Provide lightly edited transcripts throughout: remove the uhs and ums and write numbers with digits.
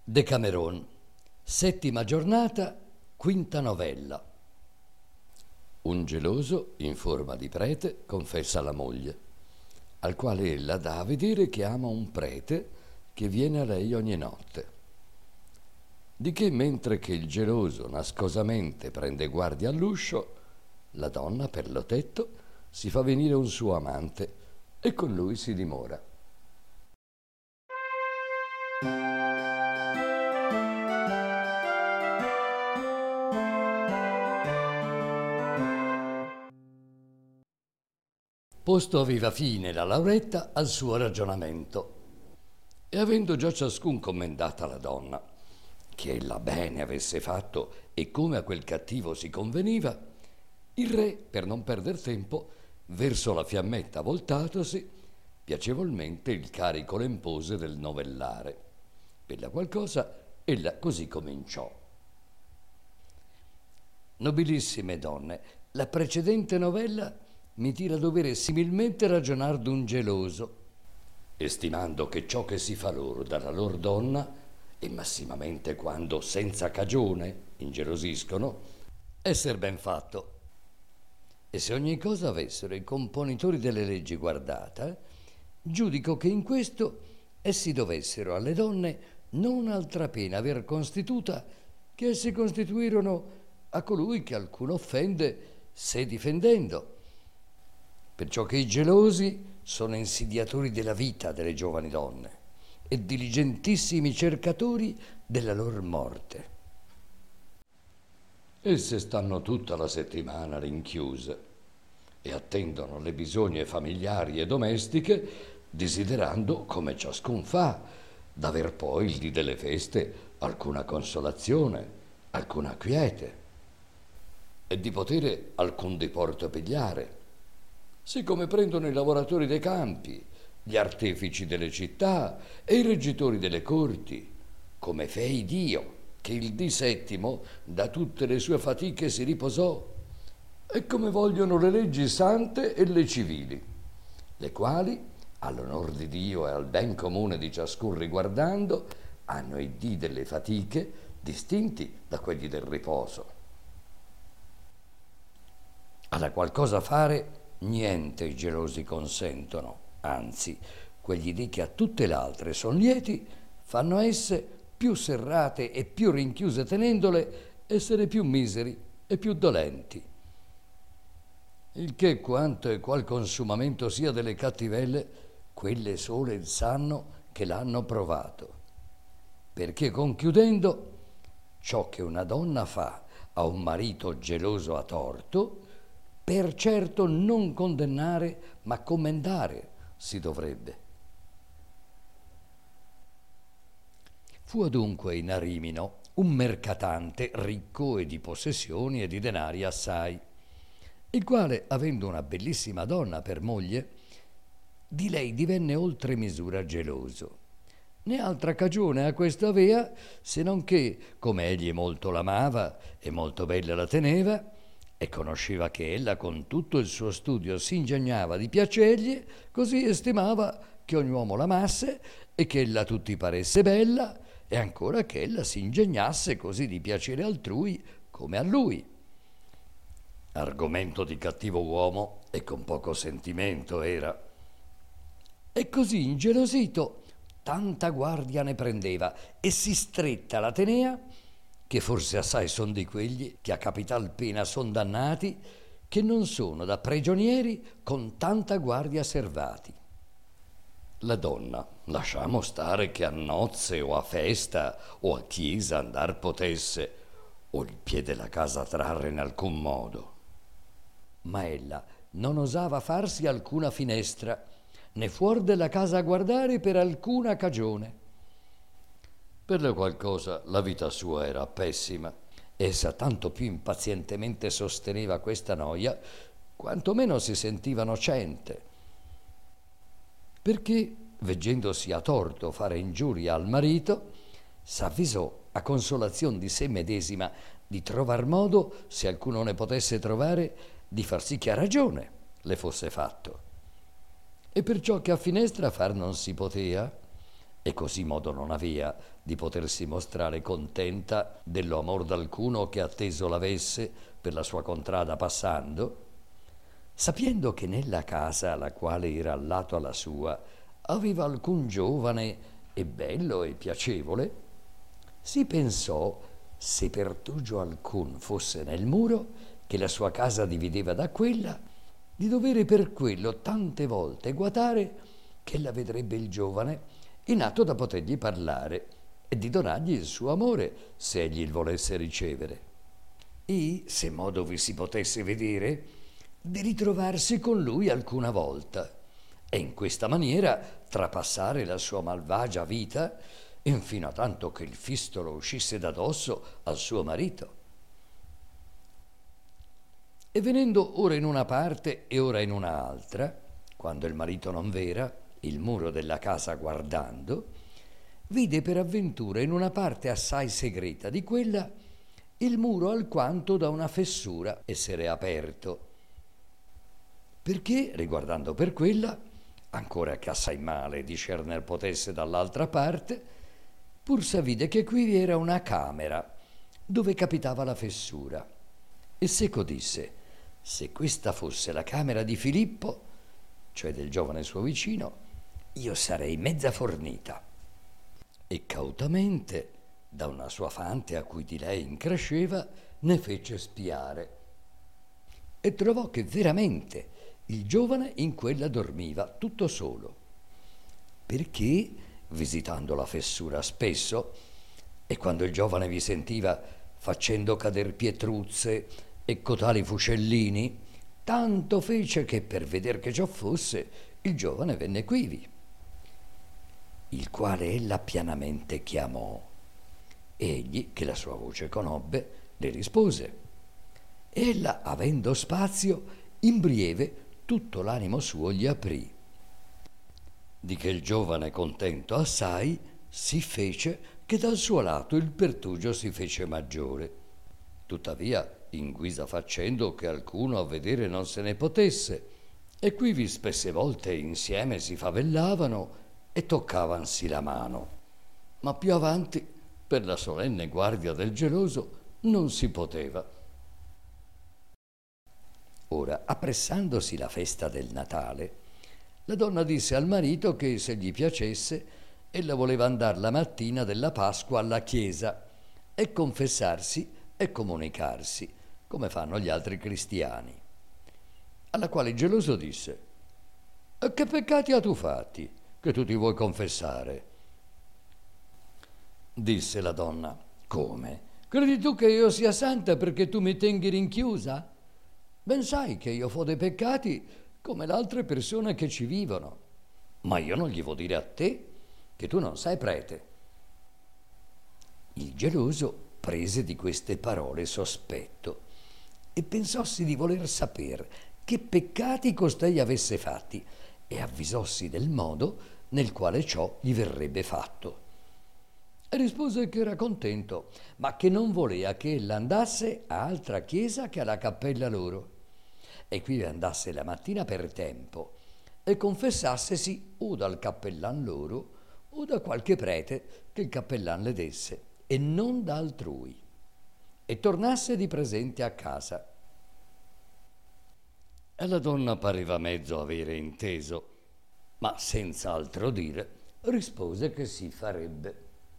Decameron, settima giornata, quinta novella. Un geloso, in forma di prete, confessa alla moglie, al quale ella dà a vedere che ama un prete che viene a lei ogni notte. Di che mentre che il geloso nascosamente prende guardia all'uscio, la donna per lo tetto si fa venire un suo amante e con lui si dimora. Posto aveva fine la Lauretta al suo ragionamento, e avendo già ciascun commendata la donna, che ella bene avesse fatto e come a quel cattivo si conveniva, il re, per non perder tempo, verso la fiammetta voltatosi, piacevolmente il carico le impose del novellare, per la qual cosa ella così cominciò. Nobilissime donne, la precedente novella mi tira a dovere similmente ragionar d'un geloso, estimando che ciò che si fa loro dalla lor donna, e massimamente quando senza cagione ingelosiscono, esser ben fatto. E se ogni cosa avessero i componitori delle leggi guardata, giudico che in questo essi dovessero alle donne non altra pena aver constituta che essi constituirono a colui che alcuno offende, se difendendo. Perciò che i gelosi sono insidiatori della vita delle giovani donne e diligentissimi cercatori della lor morte. Esse stanno tutta la settimana rinchiuse e attendono le bisogne familiari e domestiche, desiderando, come ciascun fa, d'aver poi il dì delle feste alcuna consolazione, alcuna quiete e di potere alcun diporto pigliare, siccome prendono i lavoratori dei campi, gli artefici delle città e i reggitori delle corti, come fei Dio, che il dì settimo da tutte le sue fatiche si riposò, e come vogliono le leggi sante e le civili, le quali, all'onor di Dio e al ben comune di ciascun riguardando, hanno i dì delle fatiche distinti da quelli del riposo. Alla qual cosa fare niente i gelosi consentono, anzi, quegli dì che a tutte le altre son lieti, fanno esse, più serrate e più rinchiuse tenendole, essere più miseri e più dolenti. Il che quanto e qual consumamento sia delle cattivelle, quelle sole sanno che l'hanno provato. Perché conchiudendo, ciò che una donna fa a un marito geloso a torto, per certo non condannare, ma commendare si dovrebbe. Fu adunque in Arimino un mercatante ricco e di possessioni e di denari assai, il quale, avendo una bellissima donna per moglie, di lei divenne oltre misura geloso. Né altra cagione a questo avea, se non che, come egli molto l'amava e molto bella la teneva, e conosceva che ella con tutto il suo studio si ingegnava di piacergli, così estimava che ogni uomo l'amasse e che ella a tutti paresse bella, e ancora che ella si ingegnasse così di piacere altrui come a lui. Argomento di cattivo uomo e con poco sentimento era. E così ingelosito tanta guardia ne prendeva e si stretta la tenea, che forse assai son di quegli che a capital pena son dannati, che non sono da prigionieri con tanta guardia servati. La donna, lasciamo stare che a nozze o a festa o a chiesa andar potesse, o il piede della casa trarre in alcun modo. Ma ella non osava farsi alcuna finestra, né fuor della casa a guardare per alcuna cagione. Per la qual cosa la vita sua era pessima. Essa tanto più impazientemente sosteneva questa noia, quanto meno si sentiva nocente. Perché, veggendosi a torto fare ingiuria al marito, s'avvisò a consolazione di sé medesima di trovar modo, se alcuno ne potesse trovare, di far sì che a ragione le fosse fatto. E perciò che a finestra far non si potea, e così modo non avea di potersi mostrare contenta dello amor d'alcuno che atteso l'avesse per la sua contrada passando, sapiendo che nella casa la quale era al lato alla sua aveva alcun giovane e bello e piacevole, si pensò, se pertugio alcun fosse nel muro che la sua casa divideva da quella, di dovere per quello tante volte guatare che la vedrebbe il giovane in atto da potergli parlare e di donargli il suo amore se egli il volesse ricevere. E, se modo vi si potesse vedere, di ritrovarsi con lui alcuna volta e in questa maniera trapassare la sua malvagia vita infino a tanto che il fistolo uscisse da dosso al suo marito. E venendo ora in una parte e ora in un'altra, quando il marito non v'era, il muro della casa guardando, vide per avventura in una parte assai segreta di quella il muro alquanto da una fessura essere aperto, perché, riguardando per quella, ancora che assai male discerner potesse dall'altra parte, pur s'avide che qui vi era una camera dove capitava la fessura, e seco disse: se questa fosse la camera di Filippo, cioè del giovane suo vicino, io sarei mezza fornita. E cautamente, da una sua fante a cui di lei incresceva, ne fece spiare e trovò che veramente il giovane in quella dormiva tutto solo, perché, visitando la fessura spesso, e quando il giovane vi sentiva facendo cader pietruzze e cotali fuscellini, tanto fece che per veder che ciò fosse, il giovane venne quivi, il quale ella pianamente chiamò. Egli, che la sua voce conobbe, le rispose. Ella, avendo spazio, in breve tutto l'animo suo gli aprì, di che il giovane, contento assai, si fece che dal suo lato il pertugio si fece maggiore. Tuttavia, in guisa facendo che alcuno a vedere non se ne potesse, e quivi spesse volte insieme si favellavano e toccavansi la mano. Ma più avanti, per la solenne guardia del geloso, non si poteva. Ora, appressandosi la festa del Natale, la donna disse al marito che se gli piacesse, ella voleva andare la mattina della Pasqua alla chiesa e confessarsi e comunicarsi, come fanno gli altri cristiani. Alla quale il geloso disse: e che peccati ha tu fatti, che tu ti vuoi confessare? Disse la donna: come? Credi tu che io sia santa perché tu mi tenghi rinchiusa? Ben sai che io fo dei peccati come le altre persone che ci vivono, ma io non gli vo dire a te che tu non sei prete. Il geloso prese di queste parole sospetto e pensossi di voler sapere che peccati costei avesse fatti e avvisossi del modo nel quale ciò gli verrebbe fatto. E rispose che era contento, ma che non volea che ella andasse a altra chiesa che alla cappella loro, e qui andasse la mattina per tempo e confessassesi o dal cappellan loro o da qualche prete che il cappellan le desse, e non da altrui, e tornasse di presente a casa. E la donna pareva mezzo avere inteso, ma senza altro dire rispose che si farebbe.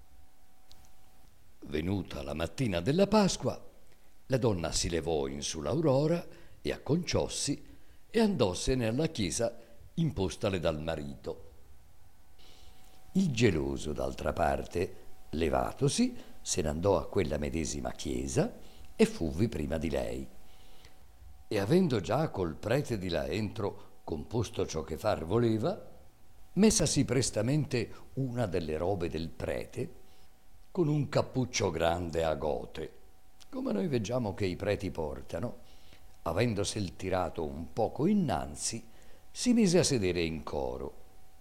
Venuta la mattina della Pasqua, la donna si levò in su l'aurora e acconciossi e andossene alla chiesa impostale dal marito. Il geloso, d'altra parte, levatosi, se ne andò a quella medesima chiesa e fuvi prima di lei. E avendo già col prete di là entro composto ciò che far voleva, messasi prestamente una delle robe del prete, con un cappuccio grande a gote, come noi veggiamo che i preti portano, avendosel tirato un poco innanzi, si mise a sedere in coro.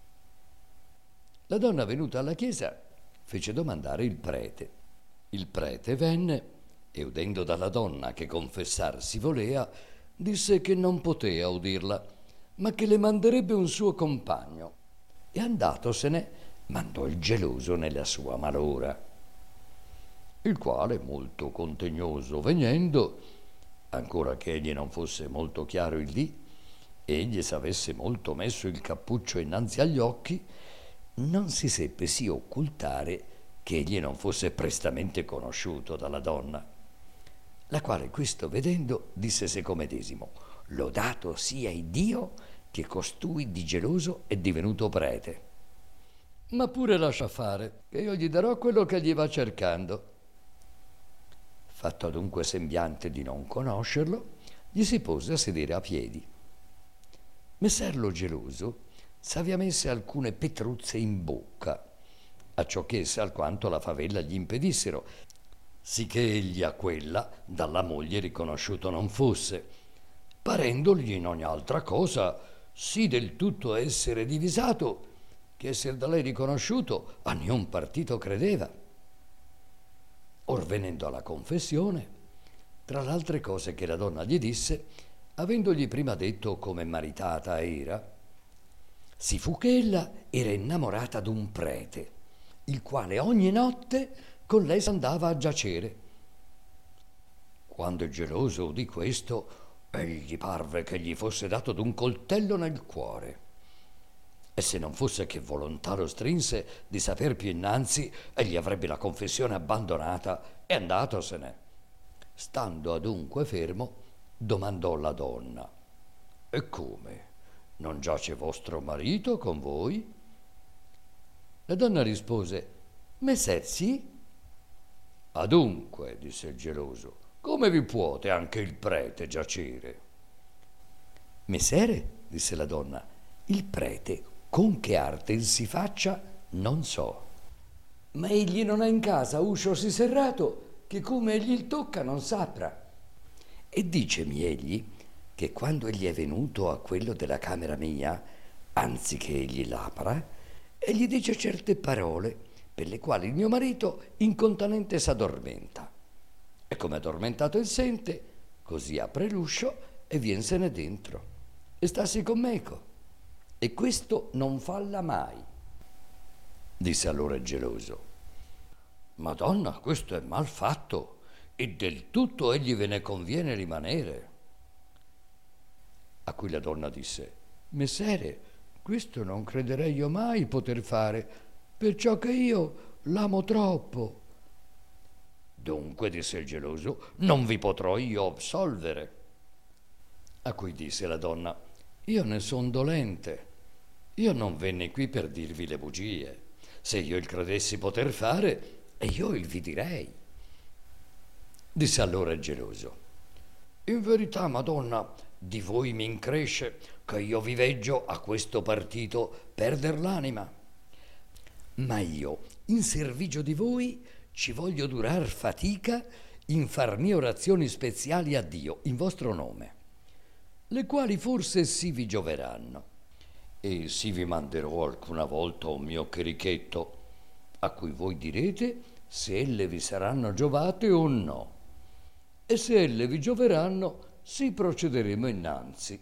La donna, venuta alla chiesa, fece domandare il prete. Il prete venne e, udendo dalla donna che confessar si volea, disse che non potea udirla, ma che le manderebbe un suo compagno. E andatosene, mandò il geloso nella sua malora, il quale, molto contegnoso venendo, ancora che egli non fosse molto chiaro il dì, egli s'avesse molto messo il cappuccio innanzi agli occhi, non si seppe sì occultare che egli non fosse prestamente conosciuto dalla donna, la quale questo vedendo disse seco medesimo: lodato sia Iddio che costui di geloso è divenuto prete. Ma pure lascia fare, che io gli darò quello che gli va cercando. Fatto adunque sembiante di non conoscerlo, gli si pose a sedere a piedi. Messer lo geloso s'aveva messe alcune petruzze in bocca, acciò che esse alquanto la favella gli impedissero, sicché egli a quella dalla moglie riconosciuto non fosse, parendogli in ogni altra cosa sì del tutto essere divisato, che esser da lei riconosciuto a niun partito credeva. Or venendo alla confessione, tra l'altre cose che la donna gli disse, avendogli prima detto come maritata era, si fu che ella era innamorata d'un prete, il quale ogni notte con lei s'andava a giacere. Quando il geloso udì questo, egli parve che gli fosse dato d'un coltello nel cuore. E se non fosse che volontà lo strinse di saper più innanzi, egli avrebbe la confessione abbandonata e andatosene. Stando adunque fermo, domandò la donna: e come? Non giace vostro marito con voi? La donna rispose: messer sì. Adunque, disse il geloso, come vi puote anche il prete giacere? Messere, disse la donna, il prete con che arte il si faccia non so. Ma egli non ha in casa uscio sì serrato, che come egli il tocca non saprà. E dicemi egli che quando egli è venuto a quello della camera mia, anziché egli l'apra, egli dice certe parole per le quali il mio marito incontanente s'addormenta. E come addormentato il sente, così apre l'uscio e viensene dentro e stassi con meco. E questo non falla mai. Disse allora il geloso: Madonna, questo è mal fatto, e del tutto egli ve ne conviene rimanere. A cui la donna disse: Messere, questo non crederei io mai poter fare, perciò che io l'amo troppo. Dunque, disse il geloso, non vi potrò io absolvere. A cui disse la donna: io ne son dolente. Io non venni qui per dirvi le bugie. Se io il credessi poter fare, e io il vi direi. Disse allora il geloso: in verità, Madonna, di voi mi incresce che io vi veggio a questo partito perder l'anima. Ma io, in servigio di voi, ci voglio durar fatica in far mie orazioni speziali a Dio in vostro nome, le quali forse sì vi gioveranno. E sì vi manderò alcuna volta un mio cherichetto, a cui voi direte se elle vi saranno giovate o no. E se elle vi gioveranno, sì procederemo innanzi.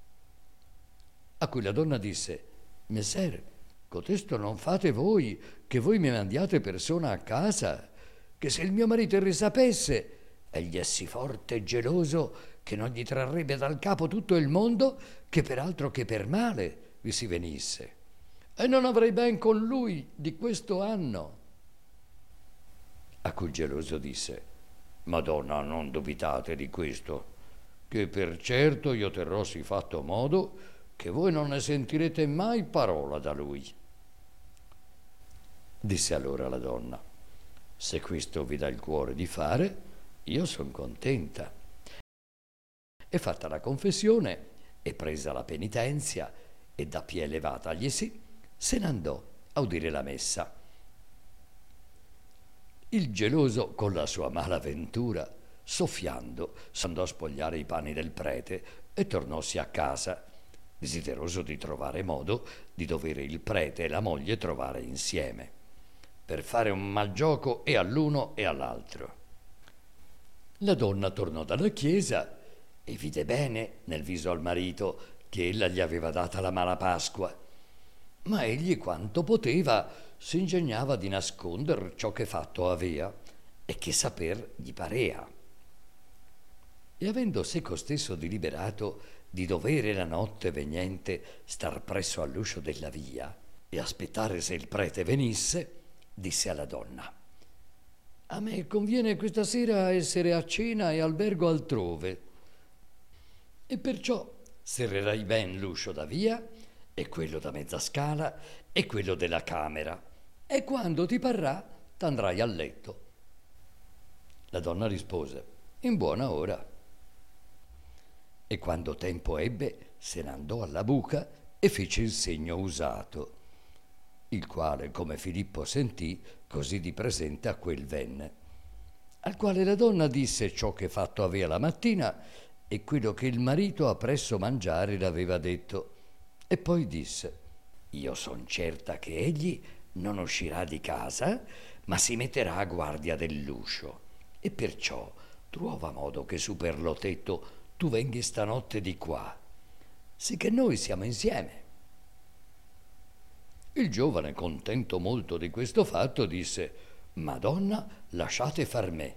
A cui la donna disse: Messer, cotesto non fate voi, che voi mi mandiate persona a casa, che se il mio marito il risapesse, egli è sì forte e geloso che non gli trarrebbe dal capo tutto il mondo, che per altro che per male vi si venisse, e non avrei ben con lui di questo anno. A cui il geloso disse: Madonna, non dubitate di questo, che per certo io terrò sì fatto modo che voi non ne sentirete mai parola da lui. Disse allora la donna: se questo vi dà il cuore di fare, io son contenta. E fatta la confessione e presa la penitenzia e da piè levataglisi, se n'andò a udire la messa. Il geloso, con la sua mala ventura, soffiando, s'andò a spogliare i panni del prete e tornossi a casa, desideroso di trovare modo di dovere il prete e la moglie trovare insieme, per fare un mal gioco e all'uno e all'altro. La donna tornò dalla chiesa e vide bene nel viso al marito che ella gli aveva data la mala Pasqua, ma egli quanto poteva si ingegnava di nasconder ciò che fatto avea e che saper gli parea. E avendo seco stesso deliberato di dovere la notte vegnente star presso all'uscio della via e aspettare se il prete venisse, disse alla donna: a me conviene questa sera essere a cena e albergo altrove, e perciò serrerai ben l'uscio da via e quello da mezza scala e quello della camera, e quando ti parrà t'andrai a letto. La donna rispose: in buona ora. E quando tempo ebbe, se n'andò alla buca e fece il segno usato, il quale, come Filippo sentì, così di presente a quel venne. Al quale la donna disse ciò che fatto avea la mattina e quello che il marito appresso mangiare l'aveva detto, e poi disse: io son certa che egli non uscirà di casa, ma si metterà a guardia dell'uscio, e perciò truova modo che su per lo tetto tu venghi stanotte di qua, sì che noi siamo insieme. Il giovane, contento molto di questo fatto, disse: Madonna, lasciate far me.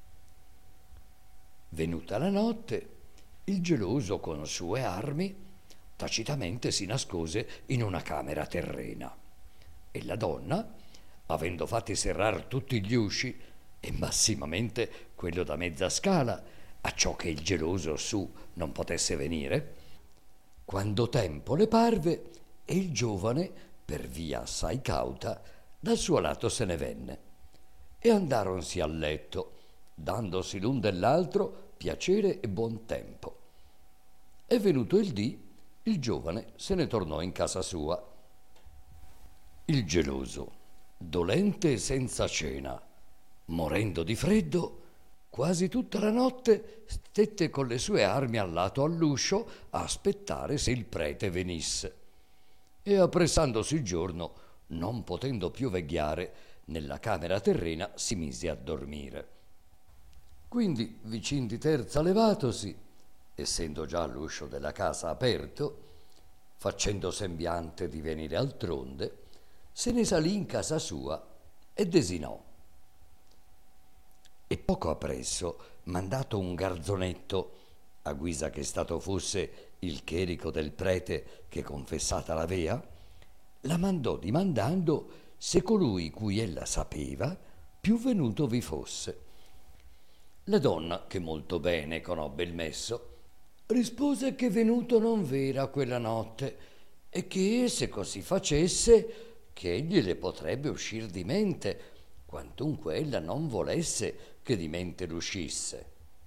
Venuta la notte, il geloso con sue armi tacitamente si nascose in una camera terrena, e la donna, avendo fatti serrar tutti gli usci e massimamente quello da mezza scala, acciò che il geloso su non potesse venire, quando tempo le parve, e il giovane, per via assai cauta, dal suo lato se ne venne, e andaronsi a letto, dandosi l'un dell'altro piacere e buon tempo. E venuto il dì, il giovane se ne tornò in casa sua. Il geloso, dolente e senza cena, morendo di freddo, quasi tutta la notte stette con le sue armi al lato all'uscio a aspettare se il prete venisse. E appressandosi il giorno, non potendo più vegliare, nella camera terrena si mise a dormire. Quindi, vicin di terza levatosi, essendo già l'uscio della casa aperto, facendo sembiante di venire altronde, se ne salì in casa sua e desinò. E poco appresso, mandato un garzonetto, a guisa che stato fosse il cherico del prete che confessata l'avea, la mandò dimandando se colui cui ella sapeva più venuto vi fosse. La donna, che molto bene conobbe il messo, rispose che venuto non v'era quella notte, e che se così facesse, che egli le potrebbe uscir di mente, quantunque ella non volesse che di mente l'uscisse.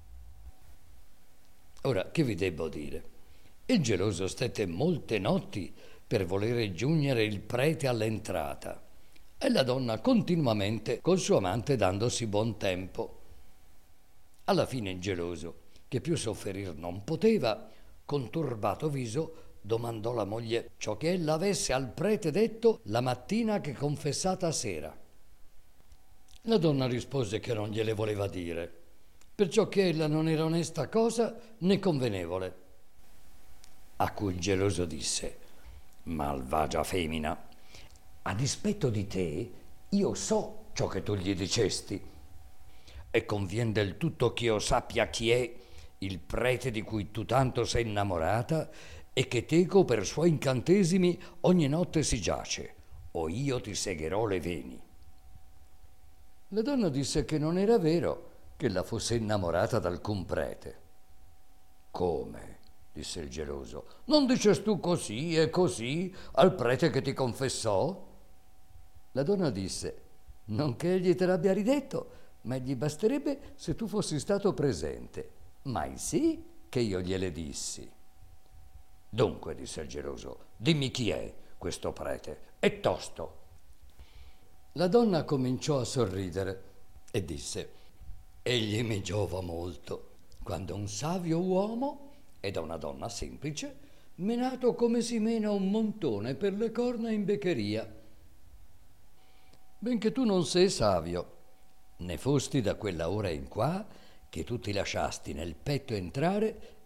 Ora, che vi debbo dire? Il geloso stette molte notti per volere giugnere il prete all'entrata, e la donna continuamente col suo amante dandosi buon tempo. Alla fine il geloso, che più sofferir non poteva, con turbato viso domandò la moglie ciò che ella avesse al prete detto la mattina che confessata sera. La donna rispose che non gliele voleva dire, perciò che ella non era onesta cosa né convenevole. A cui il geloso disse: malvagia femmina, a dispetto di te io so ciò che tu gli dicesti, e convien del tutto che io sappia chi è il prete di cui tu tanto sei innamorata e che teco per suoi incantesimi ogni notte si giace, o io ti segherò le veni. La donna disse che non era vero che la fosse innamorata d'alcun prete. Come? Disse il geloso. Non dices tu così e così al prete che ti confessò? La donna disse: non che egli te l'abbia ridetto, ma gli basterebbe se tu fossi stato presente. Mai sì che io gliele dissi. Dunque, disse il geloso, dimmi chi è questo prete, e tosto. La donna cominciò a sorridere e disse: egli mi giova molto, quando un savio uomo e da una donna semplice, menato come si mena un montone per le corna in beccheria. Benché tu non sei savio, ne fosti da quella ora in qua che tu ti lasciasti nel petto entrare il maligno spirito della gelosia, senza saper perché.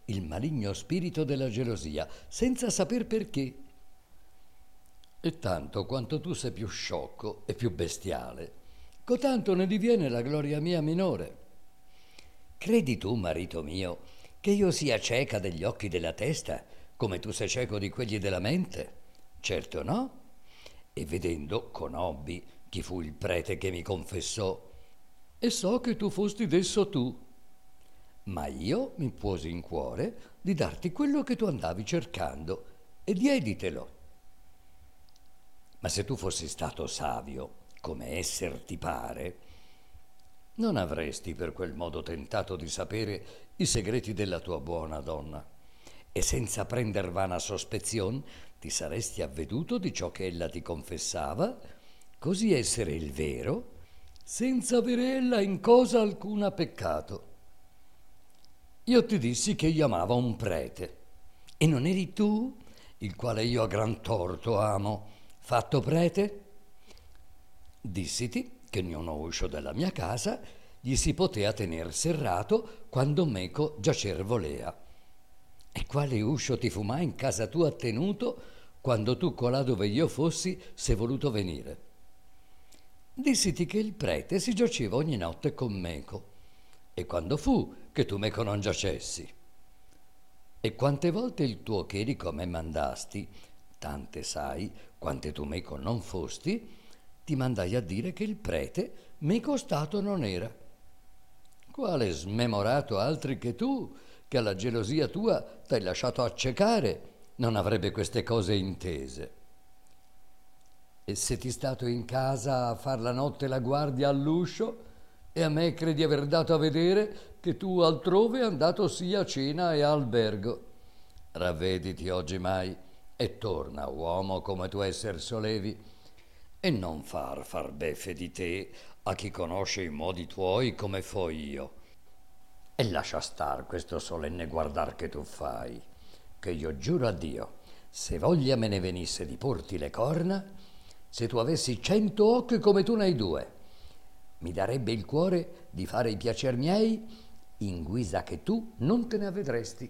E tanto quanto tu sei più sciocco e più bestiale, cotanto ne diviene la gloria mia minore. Credi tu, marito mio, che io sia cieca degli occhi della testa, come tu sei cieco di quelli della mente? Certo no. E vedendo, conobbi chi fu il prete che mi confessò, e so che tu fosti d'esso tu. Ma io mi posi in cuore di darti quello che tu andavi cercando e dieditelo. Ma se tu fossi stato savio, come esser ti pare, non avresti per quel modo tentato di sapere i segreti della tua buona donna, e senza prender vana sospezion ti saresti avveduto di ciò che ella ti confessava, così essere il vero, senza avere ella in cosa alcuna peccato. Io ti dissi che io amava un prete, e non eri tu, il quale io a gran torto amo, fatto prete? Dissiti che ognuno uscio della mia casa gli si potea tener serrato quando meco giacer volea. E quale uscio ti fu mai in casa tua tenuto quando tu colà dove io fossi sei voluto venire? Dissiti che il prete si giaceva ogni notte con meco. E quando fu che tu meco non giacessi? E quante volte il tuo cherico a me mandasti, tante sai, quante tu meco non fosti, ti mandai a dire che il prete meco stato non era. Quale smemorato altri che tu, che alla gelosia tua t'hai lasciato accecare, non avrebbe queste cose intese? E se ti stato in casa a far la notte la guardia all'uscio, e a me credi aver dato a vedere che tu altrove andato sia a cena e a albergo. Ravvediti oggi mai e torna, uomo come tu esser solevi, e non far beffe di te a chi conosce i modi tuoi come fo io. E lascia star questo solenne guardar che tu fai, che io giuro a Dio, se voglia me ne venisse di porti le corna, se tu avessi 100 occhi come tu ne hai 2, mi darebbe il cuore di fare i piacer miei in guisa che tu non te ne avvedresti.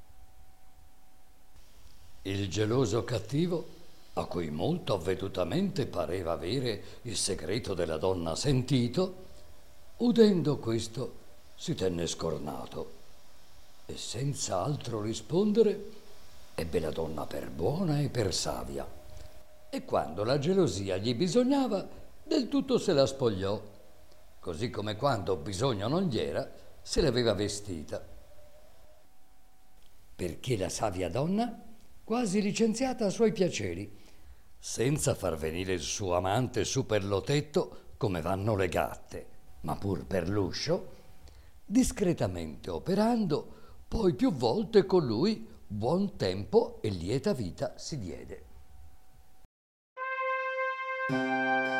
Il geloso cattivo, a cui molto avvedutamente pareva avere il segreto della donna sentito, udendo questo si tenne scornato e senza altro rispondere ebbe la donna per buona e per savia, e quando la gelosia gli bisognava del tutto se la spogliò, così come quando bisogno non gli era se l'aveva vestita. Perché la savia donna, quasi licenziata a suoi piaceri, senza far venire il suo amante su per lo tetto come vanno le gatte, ma pur per l'uscio, discretamente operando, poi più volte con lui buon tempo e lieta vita si diede.